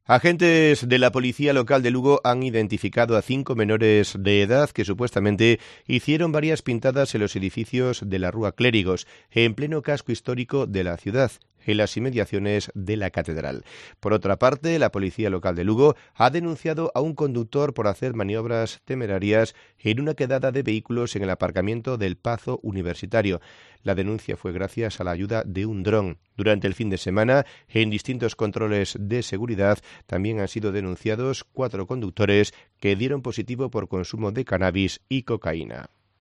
Agentes de la policía local de Lugo han identificado a 5 menores de edad que supuestamente hicieron varias pintadas en los edificios de la Rúa Clérigos, en pleno casco histórico de la ciudad, en las inmediaciones de la catedral. Por otra parte, la policía local de Lugo ha denunciado a un conductor por hacer maniobras temerarias en una quedada de vehículos en el aparcamiento del Pazo Universitario. La denuncia fue gracias a la ayuda de un dron. Durante el fin de semana, en distintos controles de seguridad, también han sido denunciados 4 conductores que dieron positivo por consumo de cannabis y cocaína.